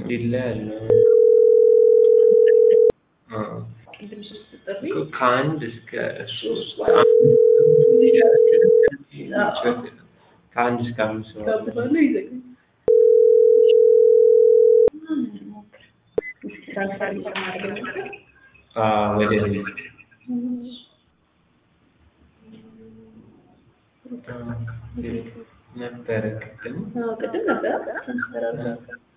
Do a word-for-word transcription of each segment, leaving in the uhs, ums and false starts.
ይለያል። አዎ ቅድም ሶስት ጥሪ ከአንድ እስከ ሶስት ከአንድ እስከ አምስት ነው። ከብዛለ ይዘጋል። ትራንስፈር ማድረግ ነበር። አዎ ወደ ነበረ ቅድም አዎ ቅድም ነበር ትራንስፈር አድርገን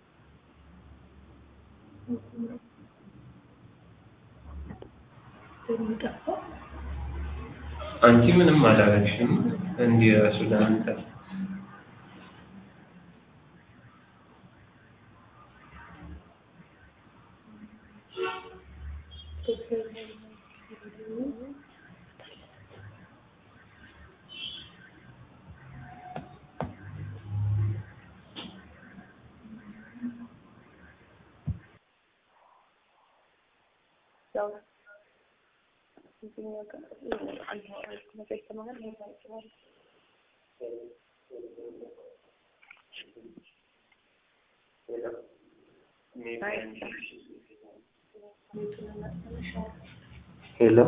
አንቺ ምንም አላረግሽም እንዲህ ራሱ ለአንተ ሄሎ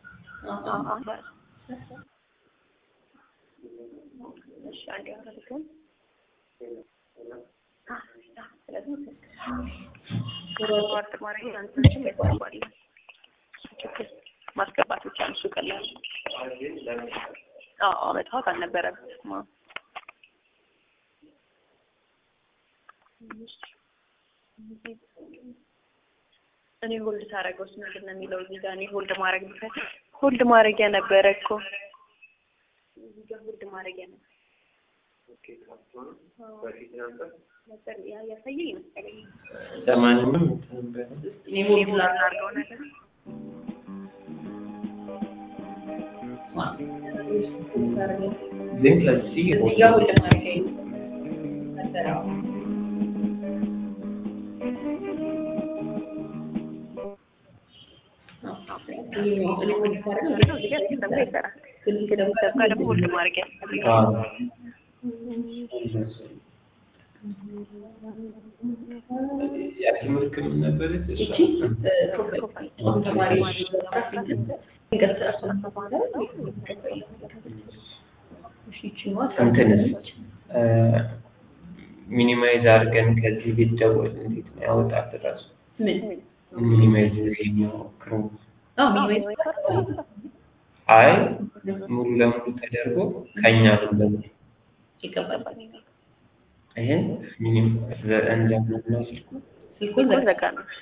ማስገባት ብቻ ነው እሱ ቀላል። አዎ መጥፋት አልነበረበትም። እኔ ሆልድ ታረገውስ ምንድን ነው የሚለው እዚህ ጋር? እኔ ሆልድ ማድረግ ብፈት ሆልድ ማድረጊያ ነበረ እኮ እዚህ ጋር ሆልድ ማድረጊያ ነበር። ኦኬ ካርቶን በፊት ነበር ነበር ያ ያሳየኝ መሰለኝ። ለማንኛውም ነበር እኔ ሆልድ ላድርገው ነገር ግን ለዚህ ያው ሆልድ ማድረጊያ ነበር። ያትምርክም ነበር እሺ ሚኒማይዝ አድርገን ከዚህ ቤት ደወል እንዴት ነው ያወጣት ራሱ ምን ሚኒማይዝ ነው ክሮ አይ ሙሉ ለሙሉ ተደርጎ ከኛ ነው ይቀበላል። ይሄን ሚኒም እንደምን ነው ስልኩ ስልኩ ዘጋ ነው